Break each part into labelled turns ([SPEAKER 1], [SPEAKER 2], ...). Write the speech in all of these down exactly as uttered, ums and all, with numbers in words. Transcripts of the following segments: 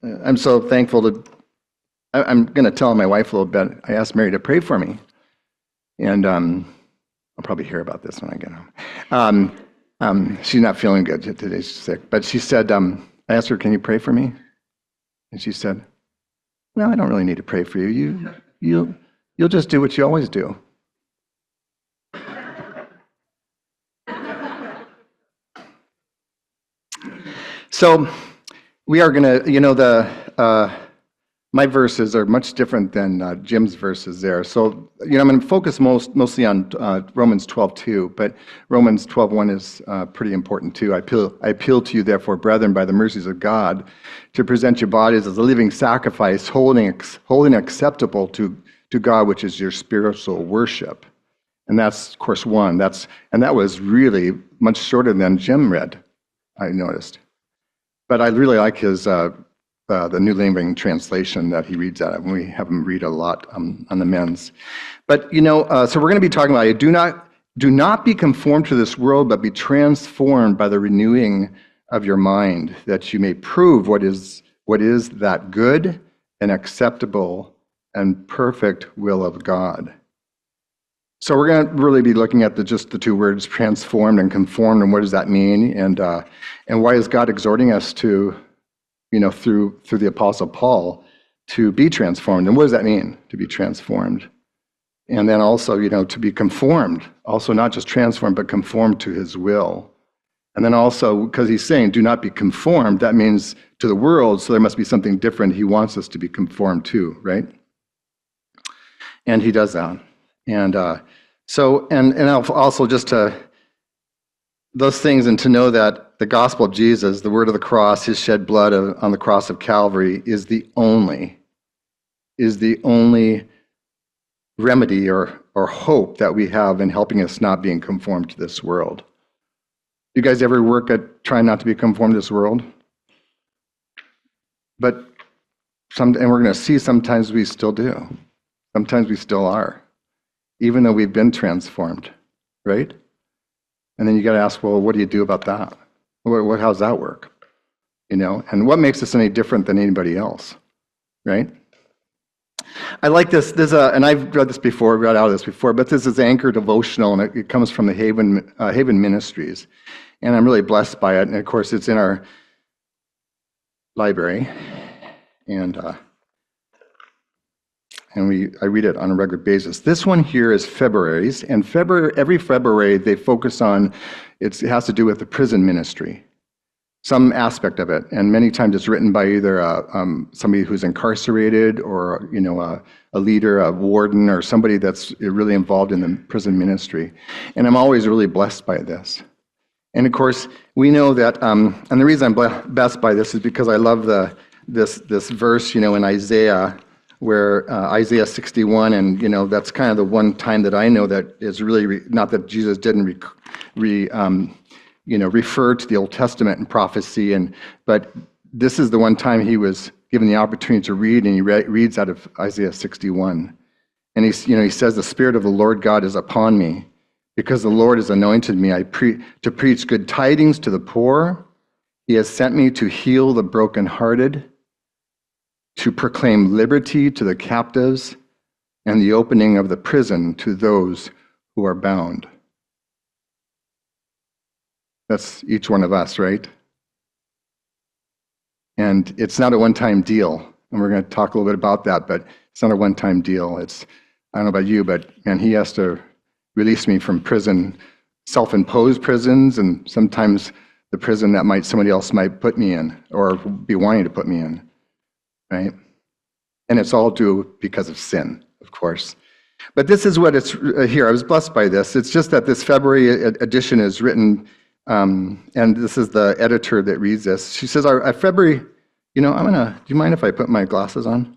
[SPEAKER 1] I'm so thankful to, I, I'm going to tell my wife a little bit. I asked Mary to pray for me. And um, I'll probably hear about this when I get home. Um, um, she's not feeling good today. She's sick. But she said, um, I asked her, can you pray for me? And she said, well, I don't really need to pray for you. You, you, you'll just do what you always do. So we are going to, you know, the uh, my verses are much different than uh, Jim's verses there. So, you know, I'm going to focus most mostly on uh, Romans twelve two, but Romans twelve one is uh, pretty important too. I appeal, I appeal to you, therefore, brethren, by the mercies of God, to present your bodies as a living sacrifice, holy and acceptable to, to God, which is your spiritual worship. And that's, of course, one. That's and that was really much shorter than Jim read, I noticed. But I really like his uh, uh, the New Living Translation that he reads out of, and we have him read a lot um, on the men's. But you know, uh, so we're going to be talking about it. Do not do not be conformed to this world, but be transformed by the renewing of your mind, that you may prove what is what is that good and acceptable and perfect will of God. So we're going to really be looking at the, just the two words, transformed and conformed, and what does that mean, and uh, and why is God exhorting us to, you know, through through the Apostle Paul, to be transformed, and what does that mean to be transformed, and then also, you know, to be conformed, also not just transformed, but conformed to His will, and then also because He's saying, do not be conformed. That means to the world, so there must be something different He wants us to be conformed to, right? And He does that. And uh, so, and, and also just to, those things, and to know that the gospel of Jesus, the word of the cross, His shed blood of, on the cross of Calvary is the only, is the only remedy or, or hope that we have in helping us not being conformed to this world. You guys ever work at trying not to be conformed to this world? But some, and we're going to see sometimes we still do. Sometimes we still are, even though we've been transformed, right? And then you got to ask, well, what do you do about that? What, what, how's that work? You know, and what makes us any different than anybody else, right? I like this. There's a, and I've read this before, read out of this before, but this is Anchor Devotional, and it, it comes from the Haven uh, Haven Ministries, and I'm really blessed by it. And of course, it's in our library, and. Uh, And we, I read it on a regular basis. This one here is February's, and February, every February they focus on, it's, it has to do with the prison ministry, some aspect of it, and many times it's written by either a, um, somebody who's incarcerated, or you know, a, a leader, a warden, or somebody that's really involved in the prison ministry. And I'm always really blessed by this. And of course, we know that, um, and the reason I'm blessed by this is because I love the this this verse, you know, in Isaiah, where uh, Isaiah sixty-one, and you know, that's kind of the one time that I know that is really re- not that Jesus didn't re, re um, you know refer to the Old Testament and prophecy, and but this is the one time he was given the opportunity to read, and he re- reads out of Isaiah sixty-one, and he's you know he says, "The Spirit of the Lord God is upon me, because the Lord has anointed me I pre- to preach good tidings to the poor. He has sent me to heal the brokenhearted, to proclaim liberty to the captives, and the opening of the prison to those who are bound." That's each one of us, right? And it's not a one-time deal, and we're going to talk a little bit about that, but it's not a one-time deal. It's, I don't know about you, but man, he has to release me from prison, self-imposed prisons, and sometimes the prison that might somebody else might put me in, or be wanting to put me in. Right? And it's all due because of sin, of course. But this is what it's here. I was blessed by this. It's just that this February edition is written, um, and this is the editor that reads this. She says, our, our February, you know, I'm going to, do you mind if I put my glasses on?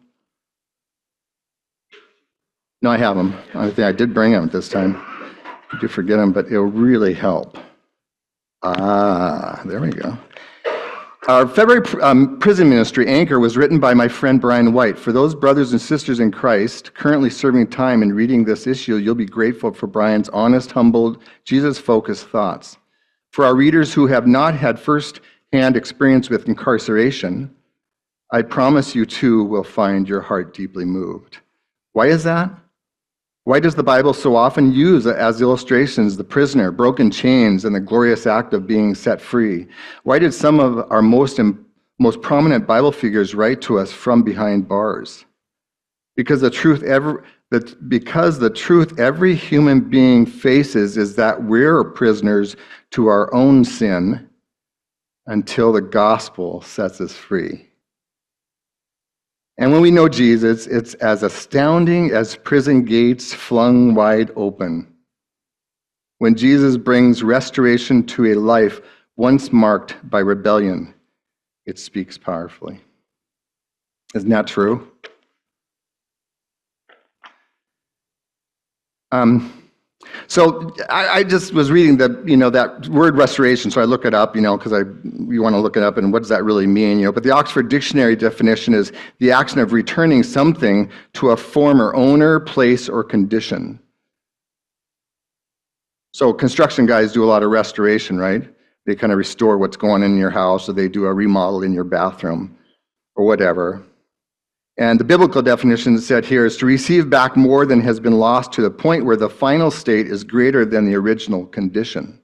[SPEAKER 1] No, I have them. I think I did bring them this time. I did forget them, but it'll really help. Ah, there we go. Our February um, prison ministry, Anchor, was written by my friend Brian White. For those brothers and sisters in Christ currently serving time in reading this issue, you'll be grateful for Brian's honest, humbled, Jesus-focused thoughts. For our readers who have not had first-hand experience with incarceration, I promise you too will find your heart deeply moved. Why is that? Why does the Bible so often use as illustrations the prisoner, broken chains, and the glorious act of being set free? Why did some of our most, most prominent Bible figures write to us from behind bars? Because the truth ever, that because the truth every human being faces is that we're prisoners to our own sin until the gospel sets us free. And when we know Jesus, it's as astounding as prison gates flung wide open. When Jesus brings restoration to a life once marked by rebellion, it speaks powerfully. Isn't that true? Um, so I, I just was reading the, you know, that word restoration, so I look it up, you know, because I you want to look it up, and what does that really mean, you know? But the Oxford Dictionary definition is the action of returning something to a former owner, place, or condition. So construction guys do a lot of restoration, right? They kind of restore what's going on in your house, or they do a remodel in your bathroom, or whatever. And the biblical definition said here is to receive back more than has been lost to the point where the final state is greater than the original condition.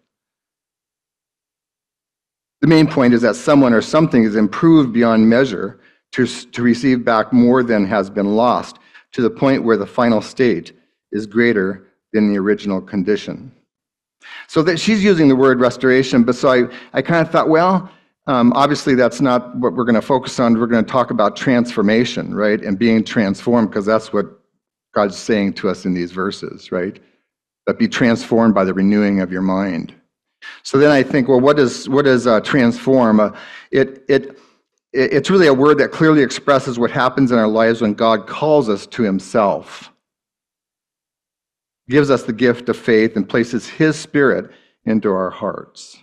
[SPEAKER 1] The main point is that someone or something is improved beyond measure to, to receive back more than has been lost to the point where the final state is greater than the original condition. So that she's using the word restoration, but so I, I kind of thought, well, Um, obviously, that's not what we're going to focus on. We're going to talk about transformation, right? And being transformed, because that's what God's saying to us in these verses, right? But be transformed by the renewing of your mind. So then I think, well, what is what is uh, transform? Uh, it it it's really a word that clearly expresses what happens in our lives when God calls us to Himself, gives us the gift of faith, and places His Spirit into our hearts.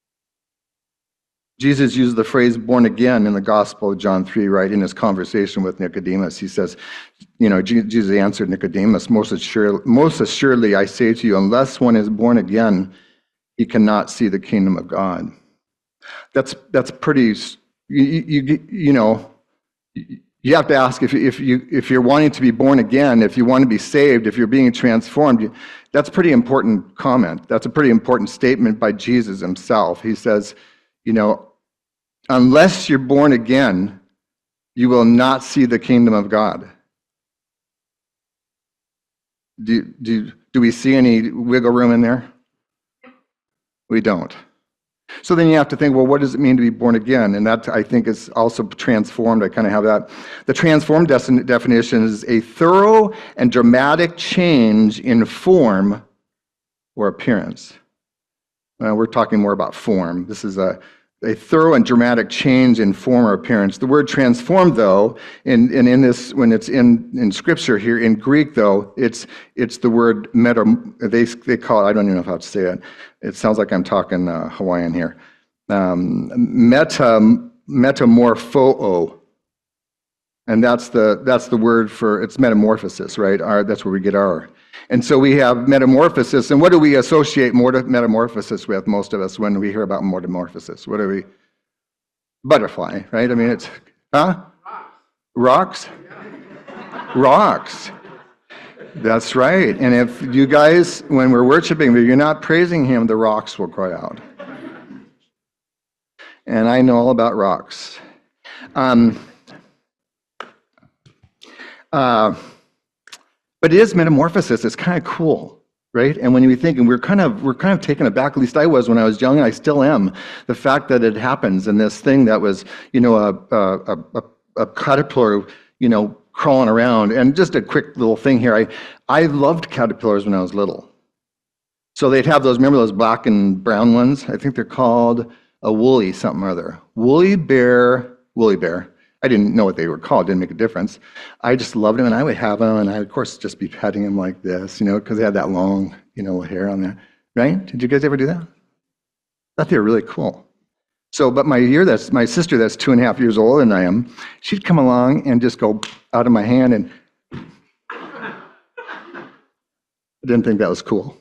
[SPEAKER 1] Jesus used the phrase born again in the Gospel of John three, right, in his conversation with Nicodemus. He says, you know, Jesus answered Nicodemus, most assuredly, most assuredly I say to you, unless one is born again, he cannot see the kingdom of God. That's that's pretty, you, you, you know, you have to ask if, if, you, if you're wanting to be born again, if you want to be saved, if you're being transformed, that's a pretty important comment. That's a pretty important statement by Jesus himself. He says, you know, unless you're born again, you will not see the kingdom of God. Do, do, do we see any wiggle room in there? We don't. So then you have to think, well, what does it mean to be born again? And that, I think, is also transformed. I kind of have that. The transformed definition is a thorough and dramatic change in form or appearance. Uh, we're talking more about form. This is a, a thorough and dramatic change in form or appearance. The word transformed, though, in, in, in this, when it's in, in Scripture here, in Greek, though, it's it's the word meta, they, they call it, I don't even know how to say it. It sounds like I'm talking uh, Hawaiian here. Um, meta, metamorpho. And that's the that's the word for, it's metamorphosis, right? Our, that's where we get our. And so we have metamorphosis, and what do we associate metamorphosis with, most of us, when we hear about metamorphosis? What do we? Butterfly, right? I mean, it's, huh? Rocks? Rocks. That's right. And if you guys, when we're worshiping, if you're not praising him, the rocks will cry out. And I know all about rocks. Um, uh, But it is metamorphosis. It's kind of cool, right? And when you think, and we're kind of we're kind of taken aback. At least I was when I was young, and I still am. The fact that it happens, and this thing that was, you know, a a, a, a caterpillar, you know, crawling around. And just a quick little thing here. I I loved caterpillars when I was little. So they'd have those. Remember those black and brown ones? I think they're called a woolly something or other. Woolly bear, woolly bear. I didn't know what they were called, didn't make a difference. I just loved them, and I would have them, and I would, of course, just be petting them like this, you know, because they had that long, you know, hair on there, right? Did you guys ever do that? I thought they were really cool. So, but my year, that's my sister, that's two and a half years older than I am, she'd come along and just go out of my hand, and I didn't think that was cool.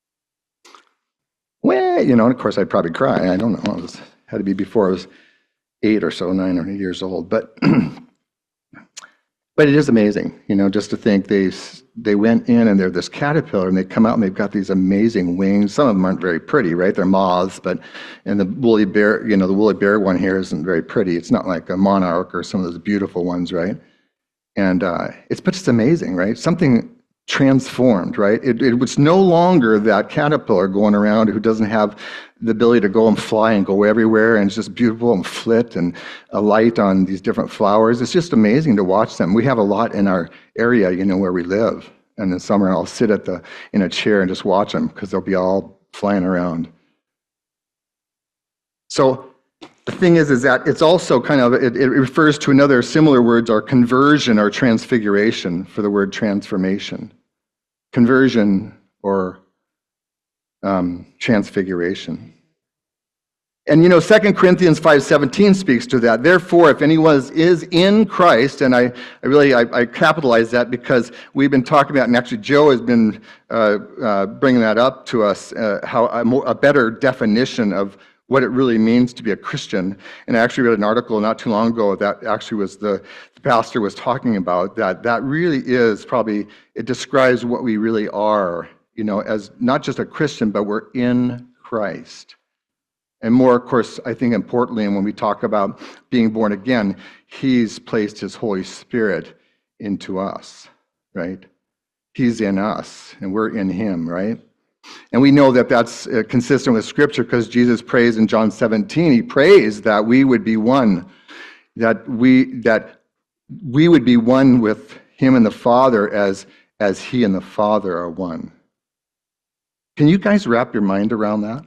[SPEAKER 1] Well, you know, and of course, I'd probably cry. I don't know. It was, had to be before I was eight or so, nine or eight years old. But but it is amazing, you know, just to think they they went in and they're this caterpillar and they come out and they've got these amazing wings. Some of them aren't very pretty, right? They're moths, but and the woolly bear, you know, the woolly bear one here isn't very pretty. It's not like a monarch or some of those beautiful ones, right? And uh, it's but it's amazing, right? Something transformed, right? It, it was no longer that caterpillar going around who doesn't have the ability to go and fly and go everywhere, and it's just beautiful and flit and a light on these different flowers. It's just amazing to watch them. We have a lot in our area, you know, where we live. And in summer, I'll sit at the in a chair and just watch them because they'll be all flying around. So the thing is, is that it's also kind of, it, it refers to another similar words are conversion or transfiguration for the word transformation. Conversion or um, transfiguration. And you know, Second Corinthians five seventeen speaks to that. Therefore, if anyone is in Christ, and I, I really, I, I capitalize that because we've been talking about, and actually Joe has been uh, uh, bringing that up to us, uh, how a, more, a better definition of what it really means to be a Christian. And I actually read an article not too long ago that actually was the, the pastor was talking about that. That really is probably, it describes what we really are, you know, as not just a Christian, but we're in Christ. And more, of course, I think importantly, and when we talk about being born again, he's placed his Holy Spirit into us, right? He's in us, and we're in him, right? And we know that that's uh, consistent with Scripture because Jesus prays in John seventeen. He prays that we would be one, that we that we would be one with him and the Father as as he and the Father are one. Can you guys wrap your mind around that?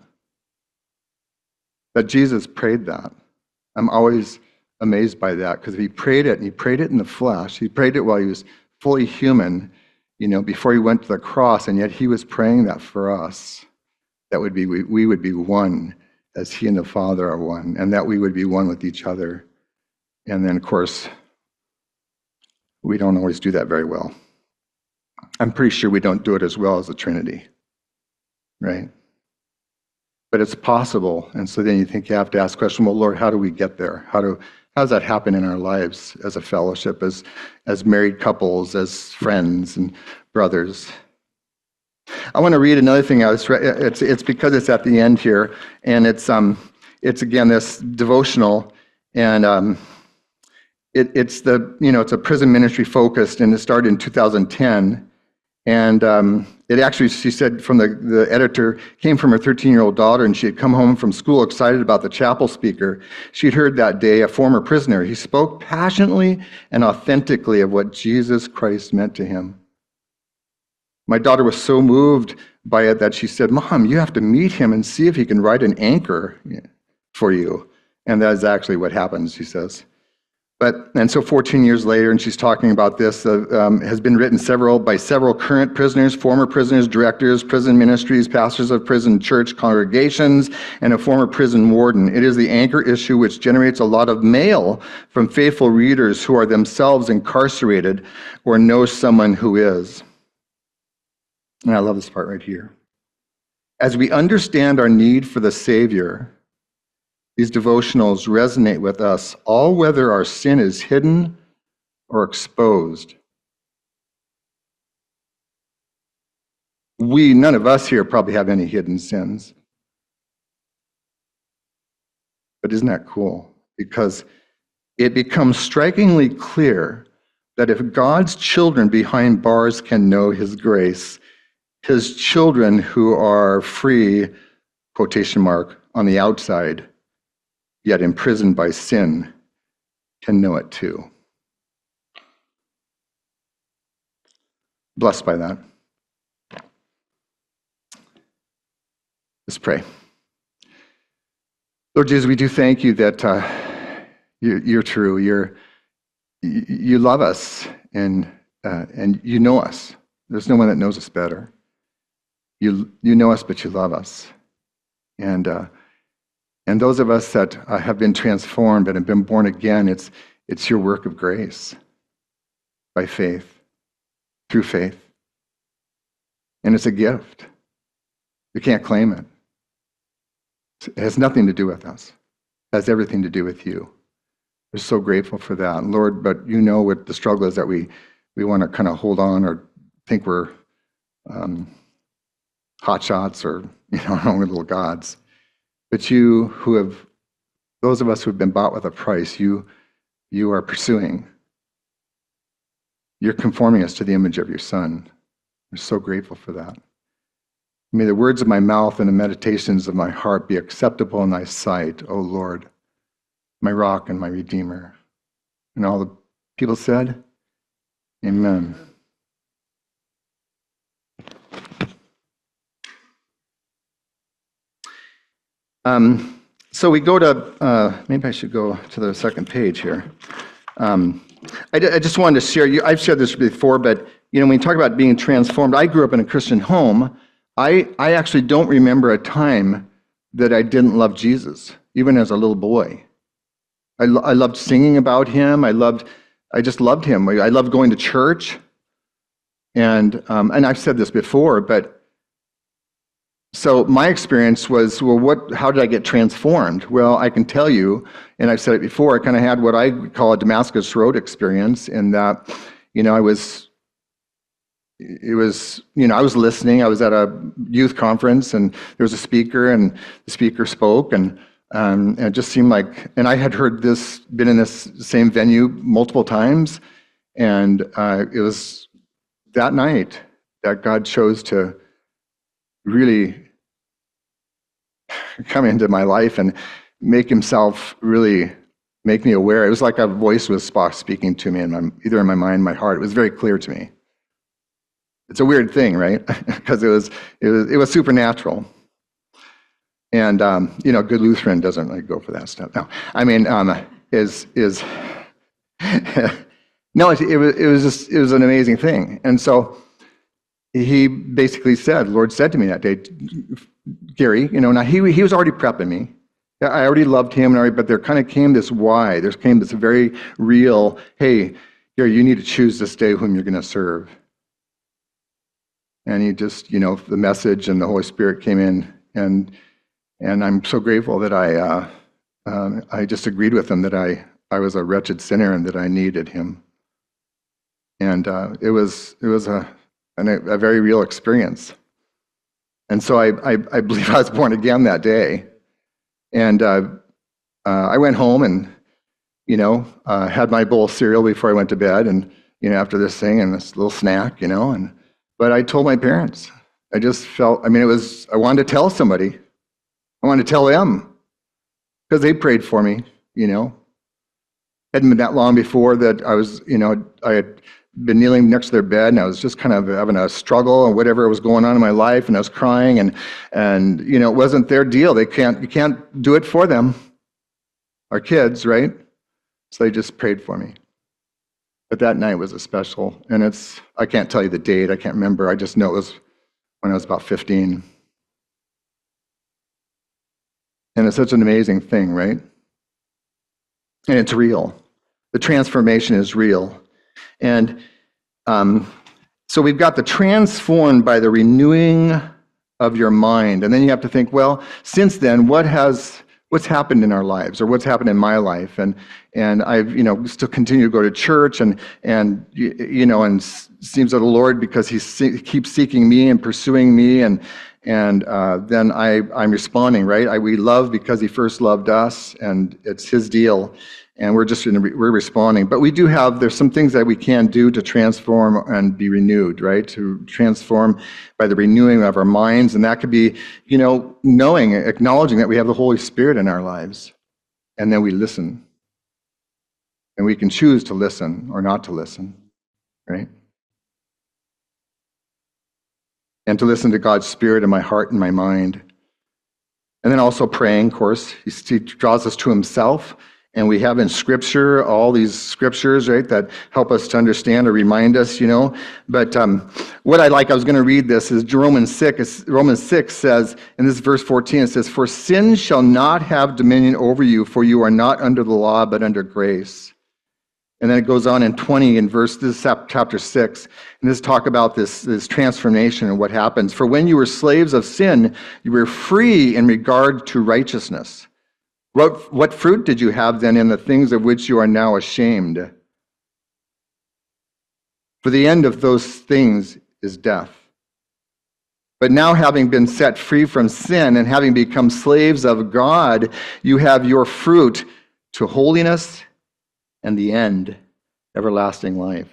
[SPEAKER 1] That Jesus prayed that. I'm always amazed by that because he prayed it, and he prayed it in the flesh. He prayed it while he was fully human, you know, before he went to the cross, and yet he was praying that for us, that would be we, we would be one as he and the Father are one, and that we would be one with each other. And then, of course, we don't always do that very well. I'm pretty sure we don't do it as well as the Trinity, right? But it's possible, and so then you think you have to ask the question, well, Lord, how do we get there? How do how does that happen in our lives as a fellowship, as as married couples, as friends and brothers? I want to read another thing. I was it's it's because it's at the end here, and it's um it's again this devotional, and um it it's the you know it's a prison ministry focused, and it started in two thousand ten. And um, it actually, she said, from the, the editor, came from her thirteen-year-old daughter, and she had come home from school excited about the chapel speaker. She'd heard that day, a former prisoner. He spoke passionately and authentically of what Jesus Christ meant to him. My daughter was so moved by it that she said, Mom, you have to meet him and see if he can write an anchor for you. And that is actually what happens, she says. But, and so fourteen years later, and she's talking about this, uh, um, has been written several by several current prisoners, former prisoners, directors, prison ministries, pastors of prison church congregations, and a former prison warden. It is the anchor issue which generates a lot of mail from faithful readers who are themselves incarcerated or know someone who is. And I love this part right here. As we understand our need for the Savior, these devotionals resonate with us, all whether our sin is hidden or exposed. We, none of us here probably have any hidden sins. But isn't that cool? Because it becomes strikingly clear that if God's children behind bars can know his grace, his children who are free, quotation mark, on the outside, yet imprisoned by sin, can know it too. Blessed by that. Let's pray. Lord Jesus, we do thank you that uh, you, you're true. You're, you, you love us, and uh, and you know us. There's no one that knows us better. You you know us, but you love us. And uh, And those of us that uh, have been transformed and have been born again, it's it's your work of grace by faith, through faith. And it's a gift. We can't claim it. It has nothing to do with us. It has everything to do with you. We're so grateful for that. Lord, but you know what the struggle is that we, we want to kind of hold on or think we're um, hot shots or, you know, our own little gods. But you who have, those of us who have been bought with a price, you, you are pursuing. You're conforming us to the image of your Son. We're so grateful for that. May the words of my mouth and the meditations of my heart be acceptable in thy sight, O Lord, my rock and my redeemer. And all the people said, amen. Um, so we go to, uh, maybe I should go to the second page here. Um, I, I just wanted to share, you, I've shared this before, but you know, when you talk about being transformed, I grew up in a Christian home. I, I actually don't remember a time that I didn't love Jesus, even as a little boy. I, lo- I loved singing about him. I loved, I just loved him. I, I loved going to church. And, um, and I've said this before, but so my experience was, well, what? How did I get transformed? Well, I can tell you, and I've said it before, I kind of had what I call a Damascus Road experience in that, you know, I was, it was, you know, I was listening. I was at a youth conference, and there was a speaker, and the speaker spoke, and, um, and it just seemed like, and I had heard this, been in this same venue multiple times, and uh, it was that night that God chose to really come into my life and make himself really make me aware. It was like a voice was speaking to me, in my, either in my mind, my heart. It was very clear to me. It's a weird thing, right? Because it was, it was it was supernatural. And um, you know, good Lutheran doesn't really go for that stuff. No, I mean, um, is is no, it, it was it was just it was an amazing thing. And so he basically said, the Lord said to me that day, Gary, you know, now he he was already prepping me. I already loved him, and already, but there kind of came this why. There came this very real, hey, Gary, you need to choose this day whom you're going to serve. And he just, you know, the message and the Holy Spirit came in, and and I'm so grateful that I uh, um, I just agreed with him that I I was a wretched sinner and that I needed him. And uh, it was it was a an, a very real experience. And so I, I I believe I was born again that day. And uh, uh, I went home and, you know, uh, had my bowl of cereal before I went to bed, and, you know, after this thing, and this little snack, you know, and, but I told my parents. I just felt, I mean, it was, I wanted to tell somebody. I wanted to tell them, because they prayed for me, you know. Hadn't been that long before that I was, you know, I had been kneeling next to their bed, and I was just kind of having a struggle and whatever was going on in my life, and I was crying, and and you know, it wasn't their deal. They can't, you can't do it for them. Our kids, right? So they just prayed for me. But that night was a special, and it's, I can't tell you the date, I can't remember. I just know it was when I was about fifteen. And it's such an amazing thing, right? And it's real. The transformation is real. And um, so we've got the transformed by the renewing of your mind. And then you have to think, well, since then, what has what's happened in our lives, or what's happened in my life? And and I've, you know, still continue to go to church, and and you, you know, and it seems that the Lord, because he see, keeps seeking me and pursuing me, and and uh, then I I'm responding, right? I, we love because he first loved us, and it's his deal. And we're just we're responding. But we do have, there's some things that we can do to transform and be renewed, right? To transform by the renewing of our minds. And that could be, you know, knowing, acknowledging that we have the Holy Spirit in our lives. And then we listen. And we can choose to listen or not to listen, right? And to listen to God's Spirit in my heart and my mind. And then also praying, of course. He draws us to himself. And we have in Scripture all these scriptures, right, that help us to understand or remind us, you know. But um, what I like, I was going to read this, is Romans six. Romans six says, in this verse fourteen, it says, "For sin shall not have dominion over you, for you are not under the law, but under grace." And then it goes on in twenty, in verse, this is chapter six, and this talk about this, this transformation and what happens. "For when you were slaves of sin, you were free in regard to righteousness. What, what fruit did you have then in the things of which you are now ashamed? For the end of those things is death. But now, having been set free from sin and having become slaves of God, you have your fruit to holiness and the end, everlasting life.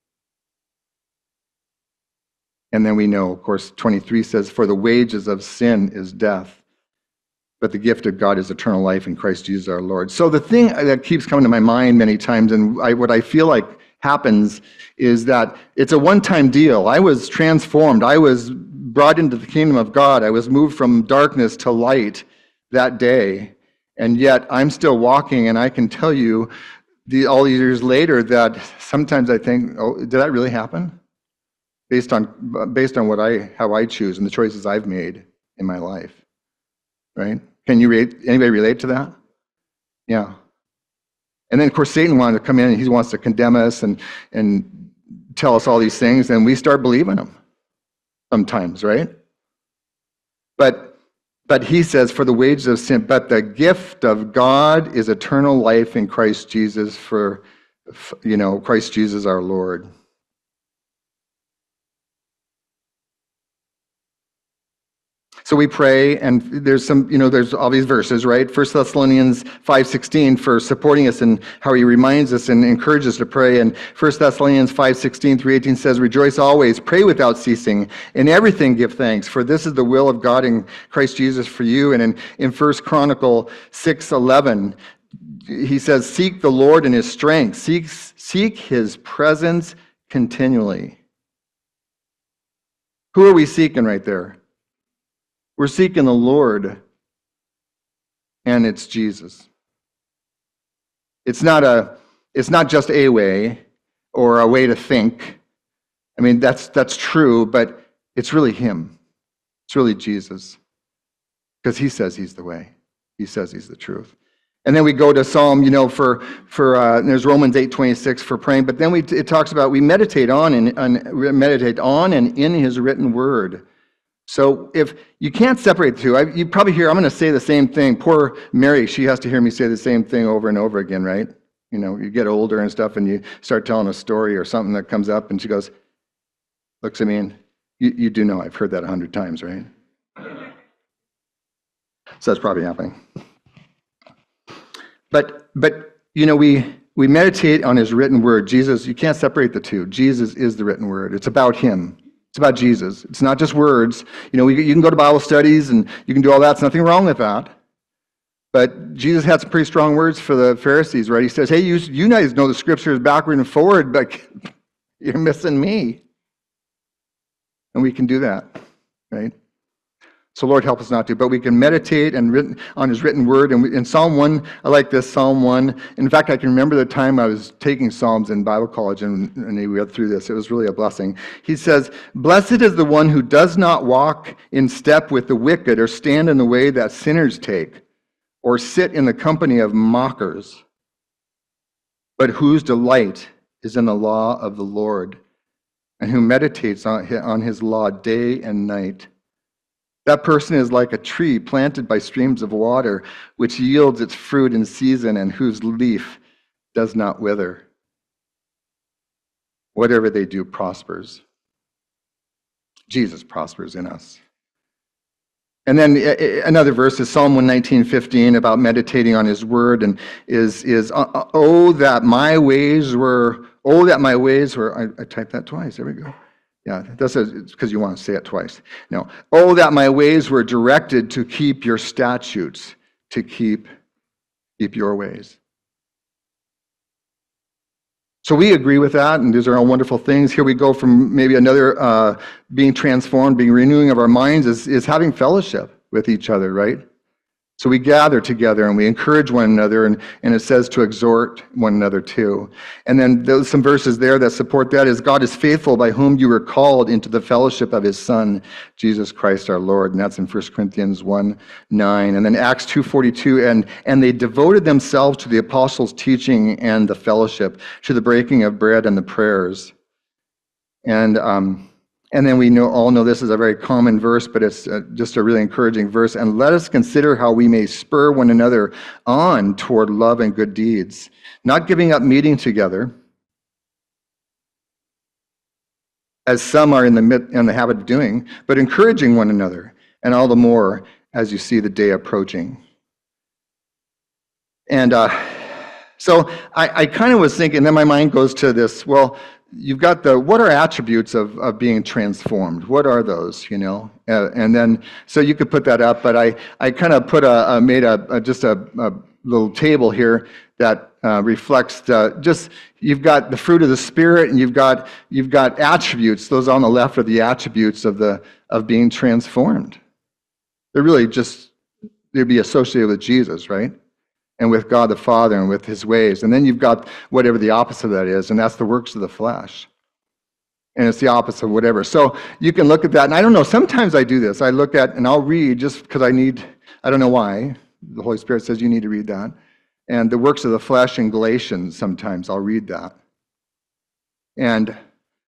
[SPEAKER 1] And then we know, of course, twenty-three says, for the wages of sin is death, but the gift of God is eternal life in Christ Jesus our Lord. So the thing that keeps coming to my mind many times, and I, what I feel like happens, is that it's a one-time deal. I was transformed. I was brought into the kingdom of God. I was moved from darkness to light that day. And yet I'm still walking, and I can tell you the, all these years later that sometimes I think, oh, did that really happen? Based on based on what I how I choose and the choices I've made in my life. Right? Can you relate, anybody relate to that? Yeah. And then of course Satan wanted to come in and he wants to condemn us and and tell us all these things, and we start believing him sometimes, right? But but he says, for the wages of sin, but the gift of God is eternal life in Christ Jesus, for, you know, Christ Jesus our Lord. So we pray, and there's some, you know, there's all these verses, right? First Thessalonians five sixteen for supporting us and how he reminds us and encourages us to pray. And First Thessalonians five sixteen through eighteen says, rejoice always, pray without ceasing, in everything give thanks, for this is the will of God in Christ Jesus for you. And in, in First Chronicle six eleven, he says, seek the Lord in his strength, seek, seek his presence continually. Who are we seeking right there? We're seeking the Lord, and it's Jesus. It's not a, it's not just a way or a way to think. I mean, that's that's true, but it's really him. It's really Jesus, because he says he's the way. He says he's the truth. And then we go to Psalm, you know, for for uh, there's Romans eight twenty-six for praying, but then we it talks about we meditate on and on, meditate on and in his written word. So if you can't separate the two, I, you probably hear, I'm going to say the same thing. Poor Mary, she has to hear me say the same thing over and over again, right? You know, you get older and stuff, and you start telling a story or something that comes up, and she goes, looks at me, and you, you do know I've heard that a hundred times, right? So that's probably happening. But, but you know, we, we meditate on his written word. Jesus, you can't separate the two. Jesus is the written word. It's about him. It's about Jesus. It's not just words. You know, we, you can go to Bible studies and you can do all that. There's nothing wrong with that. But Jesus had some pretty strong words for the Pharisees, right? He says, hey, you, you guys know the scriptures backward and forward, but you're missing me. And we can do that, right? So Lord, help us not to. But we can meditate and written, on his written word. And we, in Psalm one, I like this, Psalm one. In fact, I can remember the time I was taking Psalms in Bible college, and, and we read through this. It was really a blessing. He says, blessed is the one who does not walk in step with the wicked, or stand in the way that sinners take, or sit in the company of mockers, but whose delight is in the law of the Lord, and who meditates on, on his law day and night. That person is like a tree planted by streams of water, which yields its fruit in season and whose leaf does not wither. Whatever they do prospers. Jesus prospers in us. And then another verse is Psalm one nineteen fifteen about meditating on his word, and is, is oh, that my ways were, oh, that my ways were, I, I typed that twice, there we go. Yeah, that's because you want to say it twice. No. Oh, that my ways were directed to keep your statutes, to keep, keep your ways. So we agree with that, and these are all wonderful things. Here we go from maybe another uh, being transformed, being renewing of our minds is, is having fellowship with each other, right? So we gather together and we encourage one another, and, and it says to exhort one another too. And then there's some verses there that support that is, God is faithful by whom you were called into the fellowship of his Son, Jesus Christ our Lord. And that's in First Corinthians one nine. And then Acts two forty-two, and, and they devoted themselves to the apostles' teaching and the fellowship, to the breaking of bread and the prayers. And um, And then we know all know this is a very common verse, but it's uh, just a really encouraging verse. And let us consider how we may spur one another on toward love and good deeds, not giving up meeting together, as some are in the mid, in the habit of doing, but encouraging one another, and all the more as you see the day approaching. And uh, so I, I kind of was thinking, then my mind goes to this, well, you've got the, what are attributes of, of being transformed? What are those, you know? Uh, and then, so you could put that up, but I, I kind of put a, a made a, a just a, a little table here that uh, reflects the, just, you've got the fruit of the Spirit, and you've got, you've got attributes. Those on the left are the attributes of the, of being transformed. They're really just, they'd be associated with Jesus, right? And with God the Father and with his ways. And then you've got whatever the opposite of that is, and that's the works of the flesh. And it's the opposite of whatever. So you can look at that, and I don't know, sometimes I do this. I look at, and I'll read just because I need, I don't know why. The Holy Spirit says you need to read that. And the works of the flesh in Galatians, sometimes I'll read that. And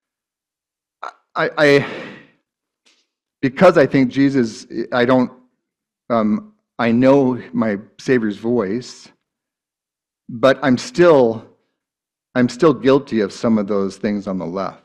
[SPEAKER 1] I, I because I think Jesus, I don't, um, I know my Savior's voice, but I'm still, I'm still guilty of some of those things on the left.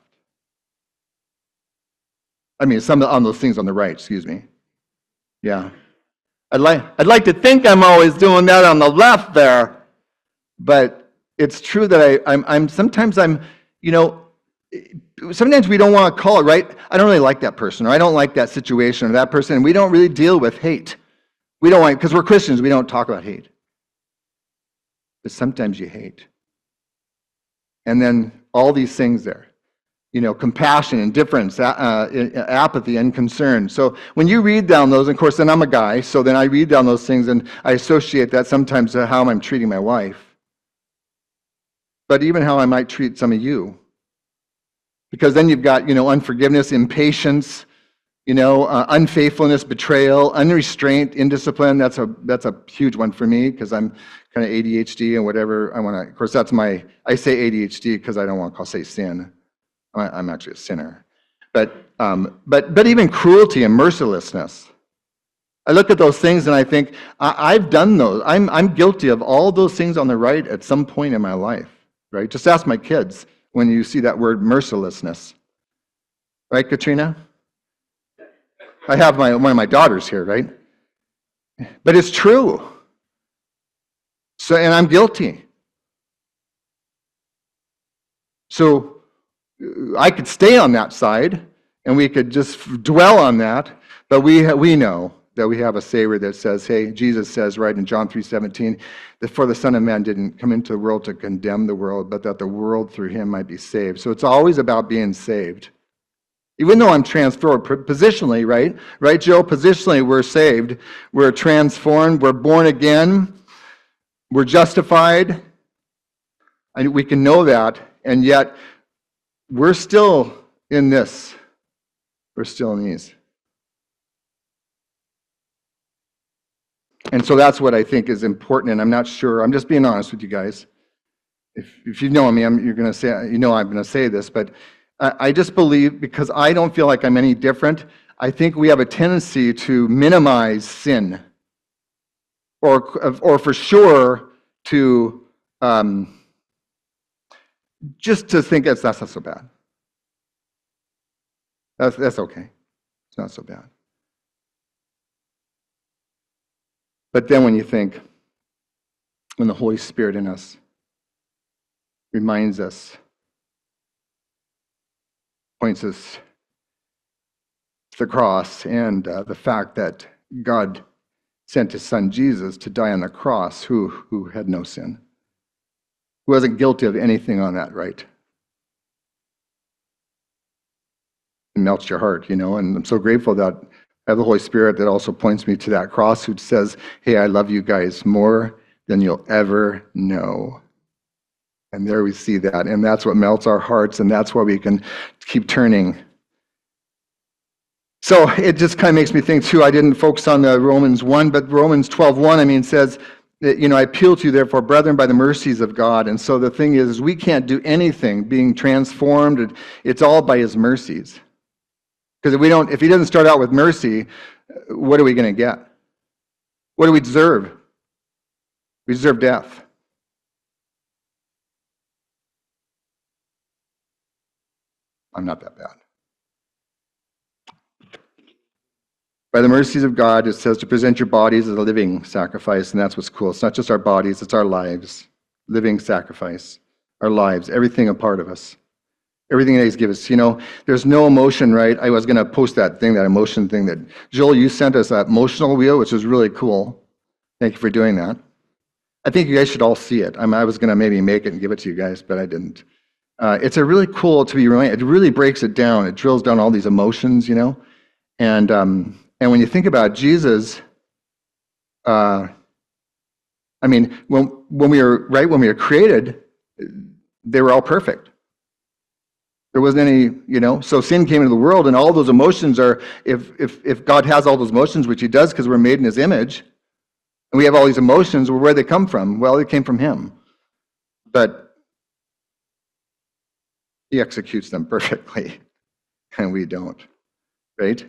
[SPEAKER 1] I mean, some on those things on the right, excuse me. Yeah. I'd like, I'd like to think I'm always doing that on the left there, but it's true that I, I'm, I'm, sometimes I'm, you know, sometimes we don't want to call it, right? I don't really like that person, or I don't like that situation or that person, and we don't really deal with hate. We don't want, because we're Christians, we don't talk about hate. But sometimes you hate. And then all these things there, you know, compassion, indifference, uh, apathy, and concern. So when you read down those, and of course, then I'm a guy, so then I read down those things, and I associate that sometimes to how I'm treating my wife. But even how I might treat some of you. Because then you've got, you know, unforgiveness, impatience, you know, uh, unfaithfulness, betrayal, unrestraint, indiscipline. That's a that's a huge one for me because I'm kind of A D H D and whatever I want to. Of course, that's my. I say A D H D because I don't want to say sin. I, I'm actually a sinner. But um, but but even cruelty and mercilessness. I look at those things and I think I, I've done those. I'm I'm guilty of all those things on the right at some point in my life. Right? Just ask my kids when you see that word mercilessness. Right, Katrina? I have my one of my daughters here, right? But it's true. So, and I'm guilty. So I could stay on that side, and we could just dwell on that. But we we know that we have a Savior that says, "Hey," Jesus says, right in John three seventeen, that for the Son of Man didn't come into the world to condemn the world, but that the world through him might be saved. So it's always about being saved. Even though I'm transformed positionally, right? Right, Joe? Positionally, we're saved. We're transformed. We're born again. We're justified. And we can know that. And yet, we're still in this. We're still in these. And so that's what I think is important. And I'm not sure. I'm just being honest with you guys. If, if you know me, I'm, you're going to say, you know I'm going to say this, but I just believe, because I don't feel like I'm any different, I think we have a tendency to minimize sin, or or for sure to um, just to think that's that's not so bad. That's that's okay. It's not so bad. But then when you think, when the Holy Spirit in us reminds us, points us to the cross and uh, the fact that God sent his son Jesus to die on the cross, who, who had no sin, who wasn't guilty of anything on that, right? It melts your heart, you know, and I'm so grateful that I have the Holy Spirit that also points me to that cross, who says, hey, I love you guys more than you'll ever know. And there we see that, and that's what melts our hearts, and that's why we can keep turning. So it just kind of makes me think, too, I didn't focus on the Romans one, but Romans twelve one, I mean, says, that, you know, I appeal to you, therefore, brethren, by the mercies of God. And so the thing is, we can't do anything being transformed. It's all by his mercies. Because if we don't, if he doesn't start out with mercy, what are we going to get? What do we deserve? We deserve death. I'm not that bad. By the mercies of God, it says to present your bodies as a living sacrifice, and that's what's cool. It's not just our bodies, it's our lives. Living sacrifice. Our lives, everything a part of us. Everything that he's given us. You know, there's no emotion, right? I was going to post that thing, that emotion thing that, Joel, you sent us that emotional wheel, which was really cool. Thank you for doing that. I think you guys should all see it. I mean, I was going to maybe make it and give it to you guys, but I didn't. Uh, it's a really cool to be reminded. It really breaks it down. It drills down all these emotions, you know? And um, and when you think about it, Jesus, uh, I mean, when when we were, right, when we were created, they were all perfect. There wasn't any, you know, so sin came into the world, and all those emotions are, if if if God has all those emotions, which he does because we're made in his image, and we have all these emotions, well, where they come from? Well, they came from him. But he executes them perfectly, and we don't, right?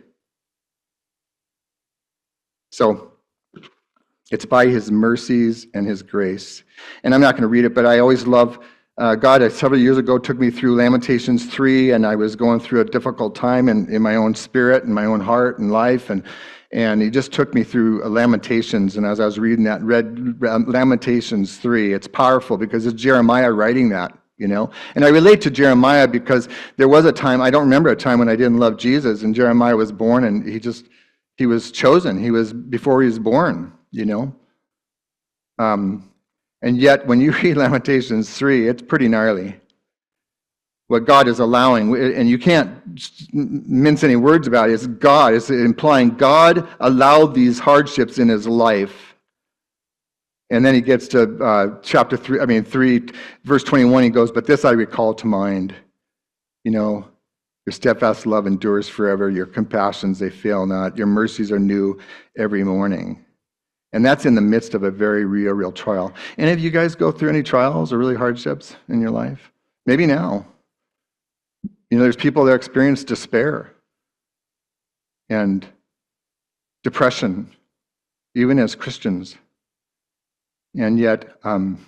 [SPEAKER 1] So it's by his mercies and his grace. And I'm not going to read it, but I always love uh, God. Uh, several years ago took me through Lamentations three, and I was going through a difficult time in, in my own spirit and my own heart and life, and and he just took me through uh, Lamentations. And as I was reading that, read Lamentations three, it's powerful because it's Jeremiah writing that, you know. And I relate to Jeremiah because there was a time, I don't remember a time when I didn't love Jesus, and Jeremiah was born, and he just, he was chosen. He was, before he was born, you know. Um, and yet, when you read Lamentations three, it's pretty gnarly. What God is allowing, and you can't mince any words about it, it's God. It's implying God allowed these hardships in his life. And then he gets to uh, chapter three, I mean, three, verse twenty-one, he goes, but this I recall to mind, you know, your steadfast love endures forever. Your compassions, they fail not. Your mercies are new every morning. And that's in the midst of a very real, real trial. Any of you guys go through any trials or really hardships in your life? Maybe now. You know, there's people that experience despair and depression, even as Christians. And yet, um,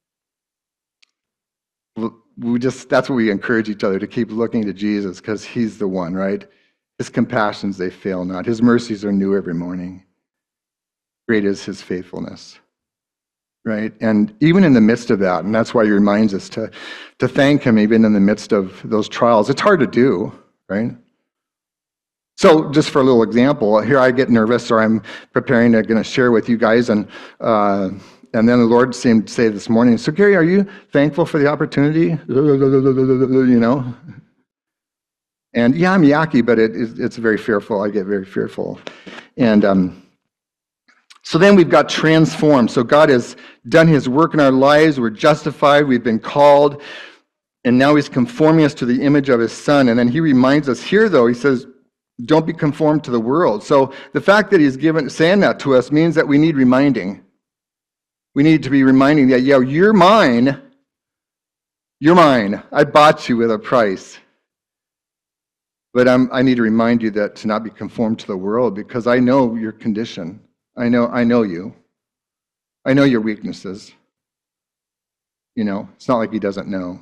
[SPEAKER 1] we just, that's what we encourage each other to keep looking to Jesus, because he's the one, right? His compassions, they fail not. His mercies are new every morning. Great is his faithfulness, right? And even in the midst of that, and that's why he reminds us to, to thank him even in the midst of those trials. It's hard to do, right? So just for a little example, here I get nervous, or I'm preparing to going to share with you guys, and uh, and then the Lord seemed to say this morning, so Gary, are you thankful for the opportunity? You know? And yeah, I'm yucky, but it, it's very fearful. I get very fearful. And um, so then we've got transformed. So God has done his work in our lives. We're justified. We've been called. And now he's conforming us to the image of his son. And then he reminds us here, though, he says, don't be conformed to the world. So the fact that he's given saying that to us means that we need reminding. We need to be reminding that, yeah, you're mine. You're mine. I bought you with a price. But I'm, I need to remind you that to not be conformed to the world, because I know your condition. I know, I know you. I know your weaknesses. You know, it's not like he doesn't know.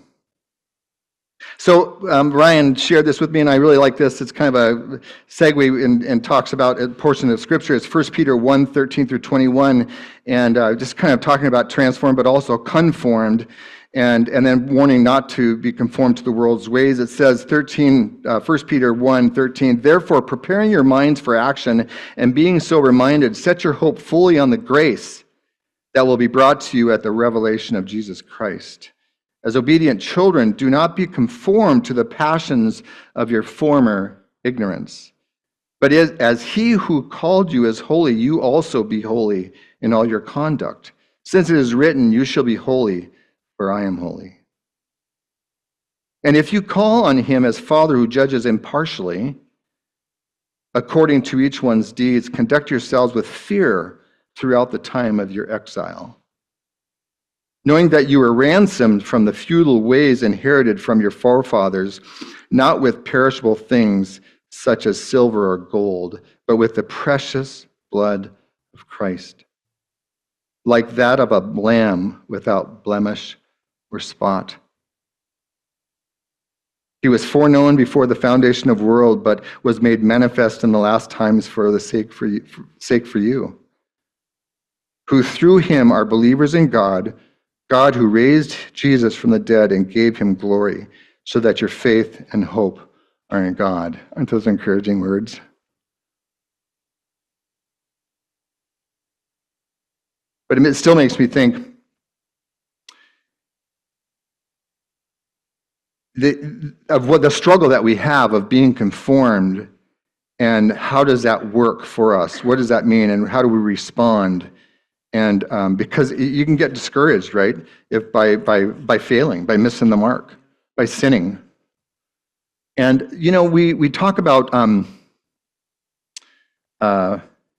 [SPEAKER 1] So um, Ryan shared this with me, and I really like this. It's kind of a segue and, and talks about a portion of Scripture. It's First Peter one, thirteen through twenty-one, and uh, just kind of talking about transformed, but also conformed, and, and then warning not to be conformed to the world's ways. It says, thirteen, uh, First Peter one, thirteen, therefore, preparing your minds for action and being sober-minded, set your hope fully on the grace that will be brought to you at the revelation of Jesus Christ. As obedient children, do not be conformed to the passions of your former ignorance. But as he who called you is holy, you also be holy in all your conduct. Since it is written, you shall be holy, for I am holy. And if you call on him as Father who judges impartially, according to each one's deeds, conduct yourselves with fear throughout the time of your exile, knowing that you were ransomed from the futile ways inherited from your forefathers, not with perishable things, such as silver or gold, but with the precious blood of Christ, like that of a lamb without blemish or spot. He was foreknown before the foundation of the world, but was made manifest in the last times for the sake for you, for sake for you, who through him are believers in God, God who raised Jesus from the dead and gave him glory, so that your faith and hope are in God. Aren't those encouraging words? But it still makes me think, The, of what the struggle that we have of being conformed, and how does that work for us? What does that mean, and how do we respond? And um, because you can get discouraged, right? If by by by failing, by missing the mark, by sinning. And you know, we we talk about um, uh,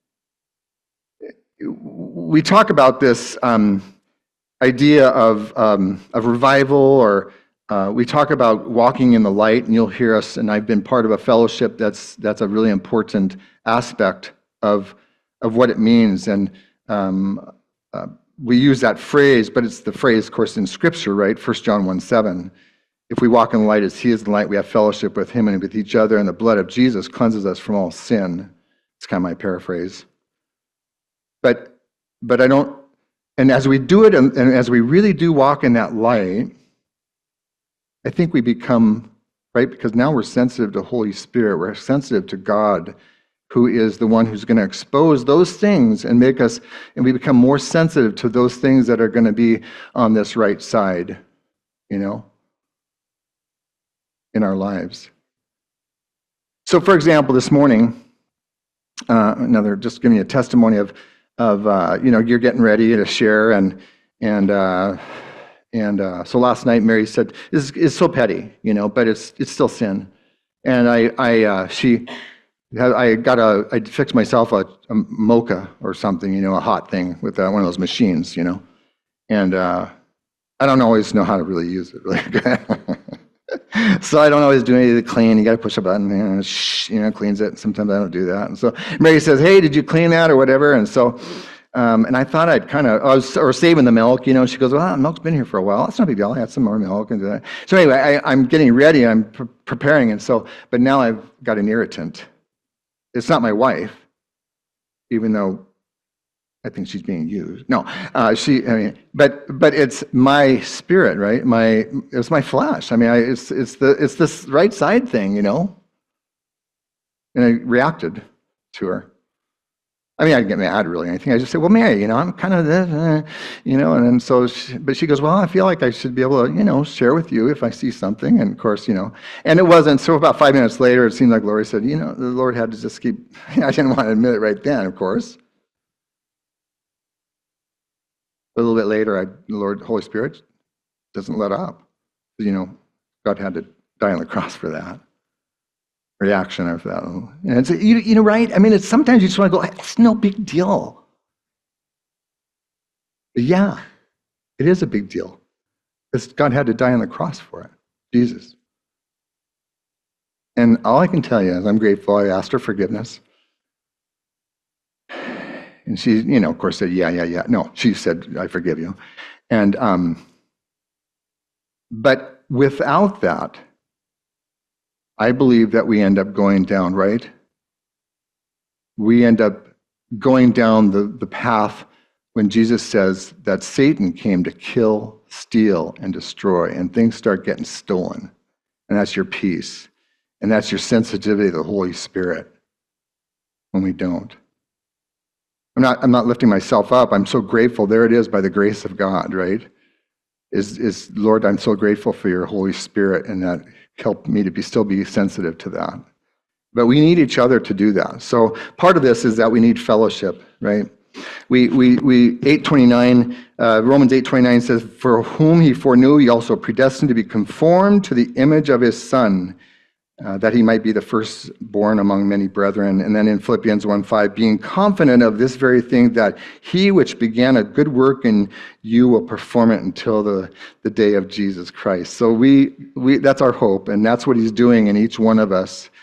[SPEAKER 1] we talk about this um, idea of um, of revival, or Uh, we talk about walking in the light, and you'll hear us, and I've been part of a fellowship that's that's a really important aspect of of what it means. And um, uh, we use that phrase, but it's the phrase, of course, in Scripture, right? First John one seven. If we walk in the light as he is in the light, we have fellowship with him and with each other, and the blood of Jesus cleanses us from all sin. It's kind of my paraphrase. But but I don't, and as we do it, and, and as we really do walk in that light, I think we become, right, because now we're sensitive to Holy Spirit, we're sensitive to God, who is the one who's going to expose those things and make us, and we become more sensitive to those things that are going to be on this right side, you know, in our lives. So, for example, this morning, uh, another, just give me a testimony of, of uh, you know, you're getting ready to share, and, and, uh, And uh, so last night, Mary said, "It's, it's so petty, you know, but it's it's still sin." And I, I, uh, she, I got a, I fixed myself a, a mocha or something, you know, a hot thing with uh, one of those machines, you know. And uh, I don't always know how to really use it, really good. So I don't always do anything to clean. You got to push a button, you know, shh, you know, cleans it. Sometimes I don't do that. And so Mary says, "Hey, did you clean that or whatever?" And so. Um, and I thought I'd kind of, I was, or saving the milk, you know. She goes, "Well, milk's been here for a while. That's not a big deal. I had some more milk and do that." So anyway, I, I'm getting ready. I'm pre- preparing, and so, but now I've got an irritant. It's not my wife, even though I think she's being used. No, uh, she. I mean, but but it's my spirit, right? My it's my flesh. I mean, I, it's it's the it's this right side thing, you know. And I reacted to her. I mean, I didn't get mad really or anything. I just said, "Well, Mary, you know, I'm kind of this, uh, you know," and then so, she, but she goes, "Well, I feel like I should be able to, you know, share with you if I see something." And of course, you know, and it wasn't, so about five minutes later, it seemed like Lori said, "You know, the Lord had to just keep," I didn't want to admit it right then, of course. A little bit later, I, the Lord, Holy Spirit doesn't let up. You know, God had to die on the cross for that. Reaction of that. And it's, you, you know, right? I mean, it's sometimes you just want to go, "It's no big deal." But yeah, it is a big deal. Because God had to die on the cross for it. Jesus. And all I can tell you is I'm grateful. I asked her forgiveness. And she, you know, of course said, yeah, yeah, yeah. No, she said, "I forgive you." And, um, but without that, I believe that we end up going down, right? We end up going down the, the path when Jesus says that Satan came to kill, steal, and destroy, and things start getting stolen. And that's your peace. And that's your sensitivity to the Holy Spirit when we don't. I'm not, I'm not lifting myself up. I'm so grateful. There it is, by the grace of God, right? Is, is Lord, I'm so grateful for your Holy Spirit, and that help me to be still be sensitive to that. But we need each other to do that. So part of this is that we need fellowship, right? We we we eight twenty-nine, uh, Romans eight twenty-nine says, "For whom he foreknew, he also predestined to be conformed to the image of his Son, uh, that he might be the firstborn among many brethren." And then in Philippians one five, "Being confident of this very thing, that he which began a good work in you will perform it until the, the day of Jesus Christ." So we we that's our hope, and that's what he's doing in each one of us.